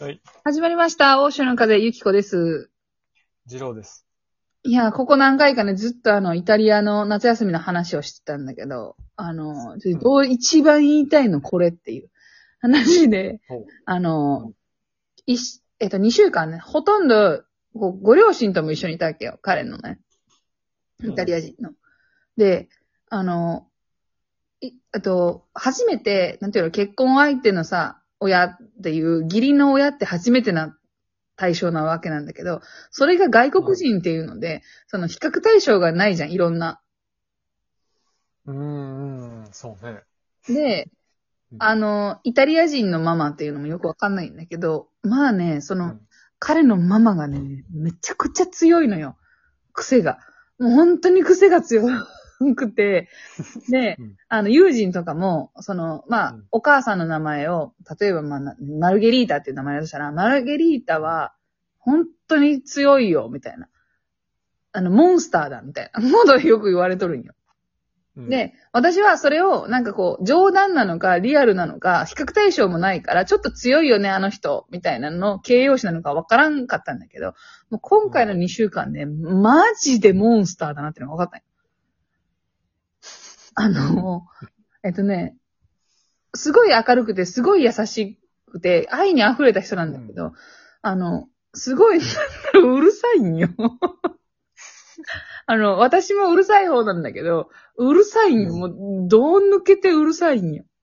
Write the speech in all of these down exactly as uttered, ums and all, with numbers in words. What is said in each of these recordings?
はい。 始まりました。欧州の風、ゆきこです。 次郎です。 いや、ここ何回かね、ずっとあの、イタリアの夏休みの話をしてたんだけど、あの、どう一番言いたいのこれっていう話で、 ほう。 あの、いし、えっと、にしゅうかんね、ほとんど、こうご両親とも一緒にいたわけよ。彼のね、イタリア人の。で、あの、い、あと、初めて、なんていうの、結婚相手のさ、親っていう、義理の親って初めてな対象なわけなんだけど、それが外国人っていうので、その比較対象がないじゃん、いろんな。 うーん、そうね。 で、 うん。 あの、イタリア人のママっていうのもよくわかんないんだけど、まあね、その、 うん。 彼のママがね、めちゃくちゃ強いのよ。癖が。もう本当に癖が強くて、で、 うん。 あの、友人とかも、その、まあ、 うん。 お母さんの名前を、例えば、まあ、なマルゲリータっていう名前だとしたら、マルゲリータは、本当に強いよ、みたいな。あの、モンスターだ、みたいなことをよく言われとるんよ。 うん。 で、私はそれを、なんかこう、冗談なのか、リアルなのか、比較対象もないから、ちょっと強いよね、あの人、みたいなの、形容詞なのかわからんかったんだけど、もう今回のにしゅうかんね、マジでモンスターだなってのが分かったんよ。あの、えっとね、すごい明るくて、すごい優しくて、愛に溢れた人なんだけど、あの、すごい、うるさいんよ。あの、私もうるさい方なんだけど、うるさいんよ。もう、どう抜けてうるさいんよ。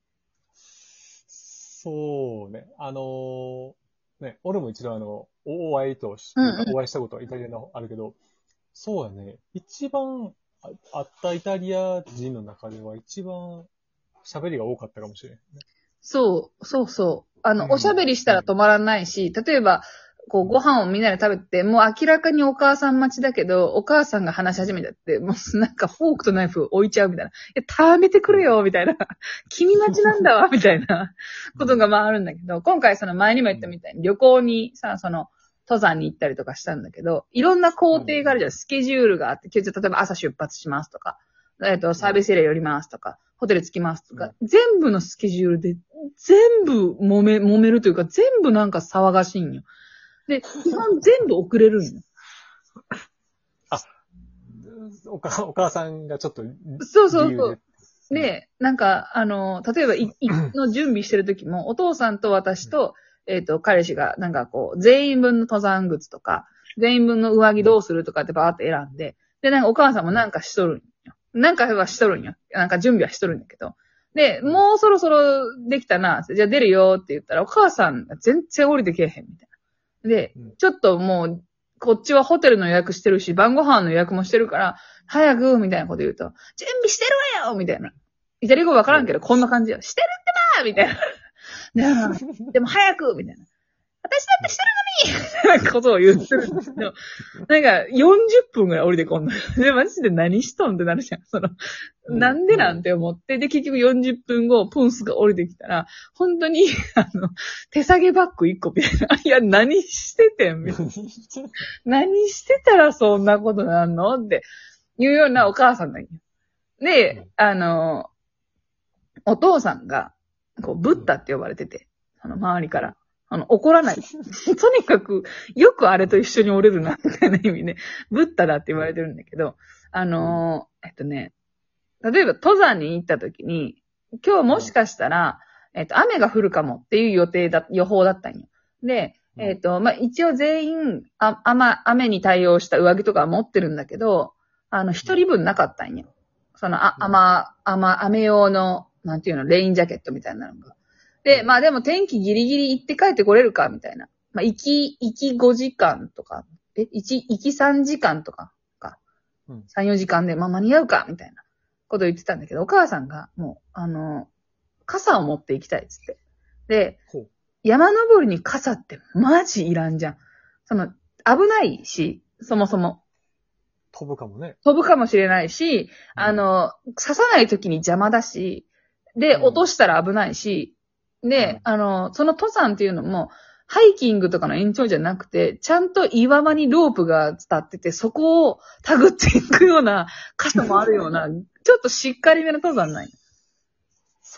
そうね。あのーね、俺も一度あの、お会いとし、 うんうん。 なんかお会いしたことはイタリアのあるけど、そうやね。一番ああったイタリア人の中では一番喋りが多かったかもしれないね。 そう、そうそう。あの、おしゃうん。 べりしたうん。 ら止まらないし、例えば、こう、ご飯をみんなで食べてて、もう明らかにお母さん待ちだけど、お母さんが話し始めちゃって、もうなんかフォークとナイフ置いちゃうみたいな。いや、食べてくうん。 れよみたいな。君待ちなんだわみたいなうん。 ことがまああるんだけど、今回その前にも言ったみたいに旅行にさ、その、登山に行ったりとかしたんだけど、いろんな工うん。 程があるじゃん。スケジュールがあって、例えば朝出発しますとか、えっと、サービスエリア寄りますとか、ホテル着きますとか、 うん。 全部のスケジュールで全部揉め、揉めるというか、全部なんか騒がしいんよ。で、基本全部遅れるんよ。 あ、おか、お母さんがちょっとそうそうそ理由で。 う。 うん。 で、なんか、あの、例えば、い、いの準備してる時も、お父さんと私と、えっと、彼氏が、なんかこう、全員分の登山靴とか、全員分の上着どうするとかってバーって選んで、で、なんかお母さんもなんかしとるんよ。なんかはしとるんよ。なんか準備はしとるんだけど。で、もうそろそろできたな、じゃあ出るよって言ったら、お母さんが全然降りてけえへんみたいな。で、 うん。 ちょっともう、こっちはホテルの予約してるし、晩ご飯の予約もしてるから、早く、みたいなこと言うと、準備してるわよみたいな。イタリア語わからんけど、こんな感じよ。してるってばーみたいな。ででも早くみたいな。私だってしてるのにみたいなことを言ってるんですけど、なんかよんじゅっぷんぐらい降りてこんの。で、マジで何しとんってなるじゃん。その、 うん。 なんでなんて思って、で、結局よんじゅっぷんご、プンスが降りてきたら、本当に、あの、手提げバッグいっこみたいな。いや、何しててんみたいな。何してたらそんなことなんのっていうようなお母さんがいる。で、あの、お父さんが、こう、ブッダって呼ばれてて、あの、周りから。あの、怒らない。とにかく、よくあれと一緒に折れるな、みたいな意味で、ブッダだって言われてるんだけど、あのー、えっとね、例えば登山に行った時に、今日もしかしたら、えっと、雨が降るかもっていう予定だ、予報だったんよ。で、えっと、まあ、一応全員、あ、雨、雨に対応した上着とかは持ってるんだけど、あの、一人分なかったんよ。その、あ、雨、雨、雨用の、なんていうの、レインジャケットみたいなのが。で、まあでも天気ギリギリ行って帰ってこれるか、みたいな。まあ、行き、行きごじかんとか、え、行き、行きさんじかんとか、か。 うん。 さん、よじかんで、まあ間に合うか、みたいなこと言ってたんだけど、お母さんが、もう、あの、傘を持って行きたいっつって。で、 ほう。 山登りに傘ってマジいらんじゃん。その、危ないし、そもそも。 飛ぶかもね。 飛ぶかもしれないし、あの、刺さない時に邪魔だし、で、 うん。 落としたら危ないし、で、 うんあの、その登山っていうのも、ハイキングとかの延長じゃなくて、ちゃんと岩場にロープが伝ってて、そこを手繰っていくような箇所もあるような、ちょっとしっかりめの登山ない。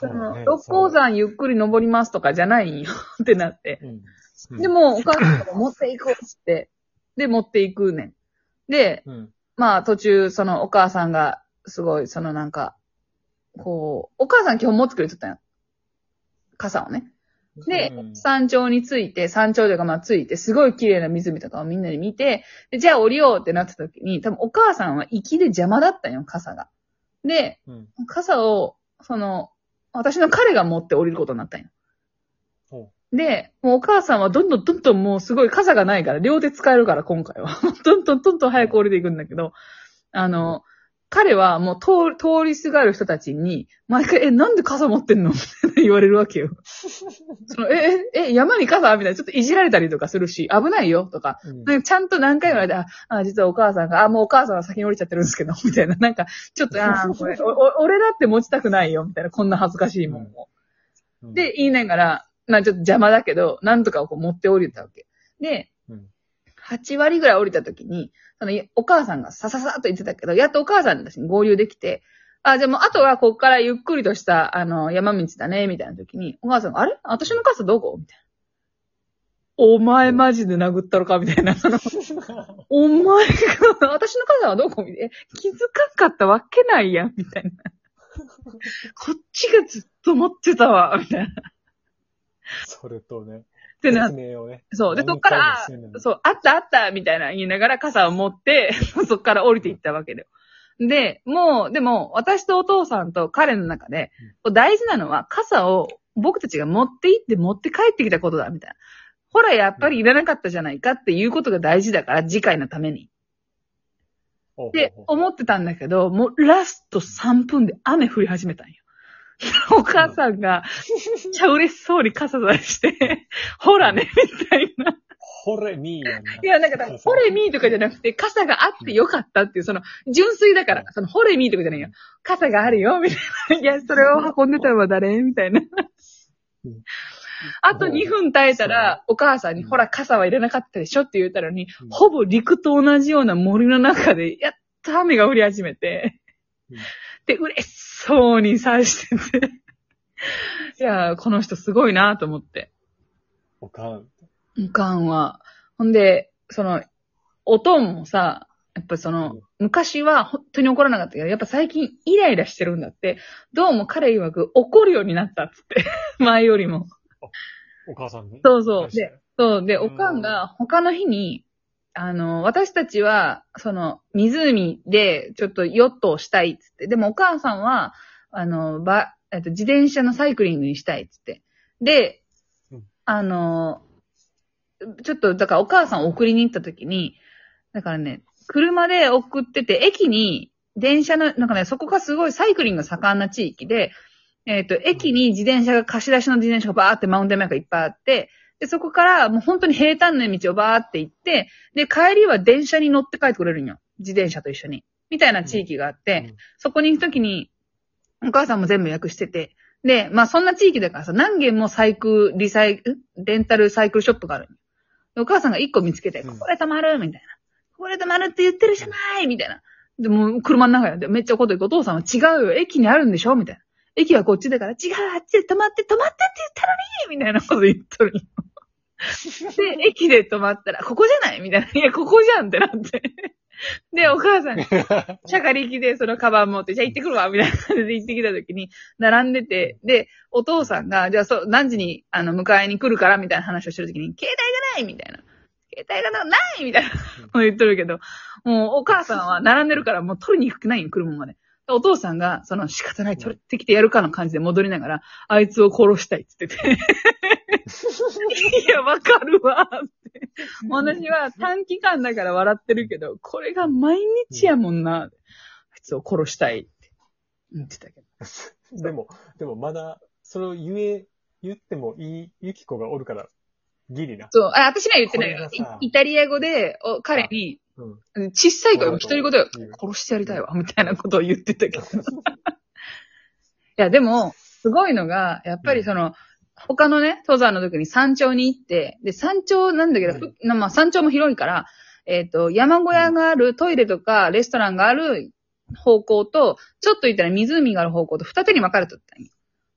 その、 ね六甲山ゆっくり登りますとかじゃないんよってなって。 うんうん、 でも、お母さんが持っていこうっつって、で、持っていくねん。で、 うん、 まあ途中、そのお母さんが、すごい、そのなんか、こう、お母さん基本持ってくれてたんよ。傘をね。で、 うん、 山頂に着いて、山頂というかまあ着いて、すごい綺麗な湖とかをみんなで見て、でじゃあ降りようってなった時に、多分お母さんは行きで邪魔だったんよ、傘が。で、 うん、 傘を、その、私の彼が持って降りることになったんよ。で、もうお母さんはどんどんどんどんもうすごい傘がないから、両手使えるから今回は。どんどんどんどん早く降りていくんだけど、あの、彼はもう通通りすがる人たちに、毎回、え、なんで傘持ってんのみたいな言われるわけよ。そのえ、え、え、山に傘みたいな、ちょっといじられたりとかするし、危ないよとか、 うん、 ちゃんと何回も言われて、あ、あ実はお母さんが、あ、もうお母さんは先に降りちゃってるんですけど、みたいな、なんか、ちょっと、あ、これ、お、お俺だって持ちたくないよ、みたいな、こんな恥ずかしいもんを。 うん、 で、言いながら、まあちょっと邪魔だけど、なんとかをこう持って降りたわけ。で、 うん、 はち割ぐらい降りた時に、そのお母さんがさささっと言ってたけど、やっとお母さんたちに合流できて、あ、じゃあもうあとはこっからゆっくりとした、あの、山道だね、みたいな時に、お母さんが、あれ私の傘どこみたいな。お前マジで殴ったろかみたいな。お前が、私の傘はどこみたいな。気づかんかったわけないやん、みたいな。こっちがずっと持ってたわ、みたいな。 それとね、 ってな、 説明をね。 そう。で、そっから、そう、あったあったみたいな言いながら傘を持って、そっから降りていったわけだよ。で、もう、でも、私とお父さんと彼の中で、大事なのは傘を僕たちが持って行って持って帰ってきたことだ、みたいな。ほら、やっぱりいらなかったじゃないかっていうことが大事だから、次回のために。って思ってたんだけど、もうラストさんぷんで雨降り始めたんよ。お母さんが、めっちゃ嬉しそうに傘さして、ほらね、みたいな。 ほれみーやんな。 いや、なんか、ほれみーとかじゃなくて、傘があってよかったっていう、その、純粋だから、その、ほれみーとかじゃないよ。傘があるよ、みたいな。いや、それを運んでたのは誰みたいな。あとにふん耐えたら、お母さんに、ほら、傘はいらなかったでしょって言ったのに、ほぼ陸と同じような森の中で、やっと雨が降り始めて、で、嬉しそうにさしてて。いや、この人すごいなと思って。 おかん。 おかんは。ほんで、その、おとんもさ、やっぱその、うん、昔は本当に怒らなかったけど、やっぱ最近イライラしてるんだって。どうも彼曰く怒るようになったっつって。前よりも。 お母さんにそうそう。で、そう。で、おかんが他の日に、あの、私たちは、その、湖でちょっとヨットをしたいっつって。でもお母さんは、あの、ば、えっと、自転車のサイクリングにしたいっつって。で、うん、あの、ちょっと、だからお母さんを送りに行った時に、だからね、車で送ってて、駅に電車の、なんかね、そこがすごいサイクリングが盛んな地域で、えっと、駅に自転車が、貸し出しの自転車がバーってマウンテンバイクがいっぱいあって、で、そこからもう本当に平坦な道をバーって行って、で、帰りは電車に乗って帰ってくれるんよ。自転車と一緒に。みたいな地域があって、うん、そこに行くときに、お母さんも全部予約してて、で、まあそんな地域だからさ、何軒もサイクル、リサイクル、レンタルサイクルショップがあるんよ。お母さんが一個見つけて、ここで止まるみたいな。ここで止まるって言ってるじゃないみたいな。でも、車の中やで、めっちゃ怒ってる。お父さんは違うよ。駅にあるんでしょみたいな。駅はこっちだから、違う、あっちで止まって、止まってって言ったのにみたいなこと言っとるよ。で、駅で止まったら、ここじゃないみたいな。いや、ここじゃんってなって。で、お母さんが、しゃかりきでそのカバン持って、じゃあ行ってくるわみたいな感じで行ってきた時に、並んでて、で、お父さんが、じゃあそう、何時に、あの、迎えに来るからみたいな話をしてる時に、携帯がないみたいな。携帯がないみたいなこと言っとるけど、もうお母さんは並んでるからもう取りに行くないよ、車まで。お父さんが、その仕方ない、取ってきてやるかの感じで戻りながら、あいつを殺したいって言ってて。いや、わかるわって。私は短期間だから笑ってるけど、これが毎日やもんな。あいつを殺したいって言ってたけど。でも、でもまだ、それを言え、言ってもいい、ゆきこがおるから、ギリな。 そう。あ、私には言ってないよ。イタリア語で、お彼に、うん、小さい頃、一人語で、殺してやりたいわ、みたいなことを言ってたけど。いや、でも、すごいのが、やっぱりその、うん、他のね、登山の時に山頂に行って、で、山頂なんだけど、うん、まあ山頂も広いから、えっと、山小屋がある、トイレとかレストランがある方向と、ちょっと行ったら湖がある方向と二手に分かれとったんよ。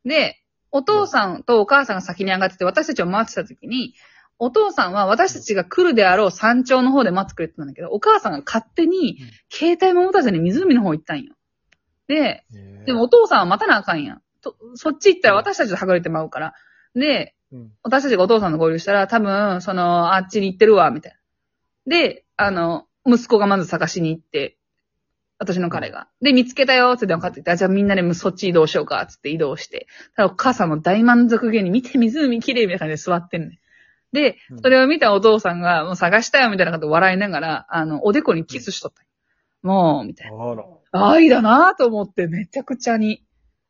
で、お父さんとお母さんが先に上がってて、私たちを待ってた時に、お父さんは私たちが来るであろう山頂の方で待ってくれてたんだけど、お母さんが勝手に、携帯も持たずに湖の方行ったんよ。で、でもお父さんは待たなあかんやん。とそっち行ったら私たちとはぐれてまうから。で、うん、私たちがお父さんと合流したら、多分、その、あっちに行ってるわ、みたいな。で、あの、息子がまず探しに行って、私の彼が。で、見つけたよ、って電話かかってきて、じゃあみんなでそっち移動しようか、つって移動して。ただお母さんも大満足げに、見て湖綺麗みたいな感じで座ってんねん。で、それを見たお父さんが、もう探したよ、みたいなこと笑いながら、あの、おでこにキスしとったんよ。もう、みたいな。あら。愛だなと思って、めちゃくちゃに。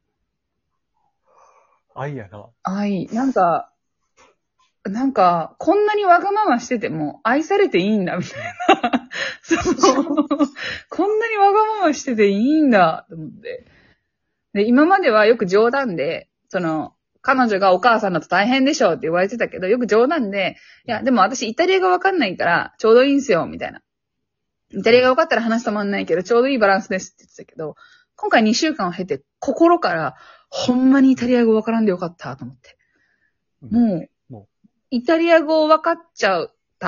愛やな。 愛。なんか、なんか、こんなにわがまましてても愛されていいんだ、みたいな。そうこんなにわがまましてていいんだ、と思って。で、今まではよく冗談で、その、彼女がお母さんだと大変でしょって言われてたけど、よく冗談で、いや、でも私イタリアがわかんないから、ちょうどいいんすよ、みたいな。イタリアがわかったら話止まんないけど、ちょうどいいバランスですって言ってたけど、今回にしゅうかんを経て、心から、ほんまにイタリア語わからんでよかった、と思って。もう、イタリア語分かっちゃった、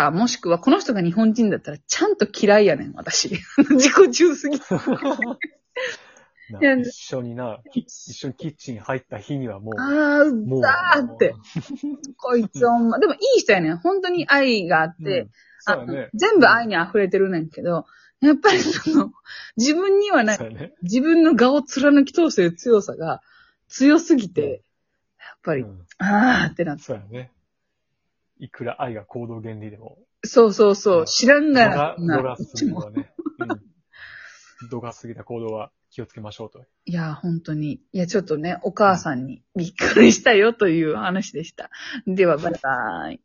もしくはこの人が日本人だったらちゃんと嫌いやねん、私。自己中すぎ。 一緒にな、一緒にキッチン入った日にはもう。 ああ、うざーって。こいつほんま。でもいい人やねん。本当に愛があって、うんそうだね、全部愛に溢れてるねんけど、やっぱりその、自分にはない、ね、自分の顔を貫き通せる強さが強すぎて、やっぱり、うん、あーってなって。 そうやね。いくら愛が行動原理でも。 そうそうそう。知らんがら。度が過ぎたね。うん。度が過ぎた行動は気をつけましょうと。 いや、本当に。いや、ちょっとね、お母さんにびっくりしたよという話でした。では、バイバーイ。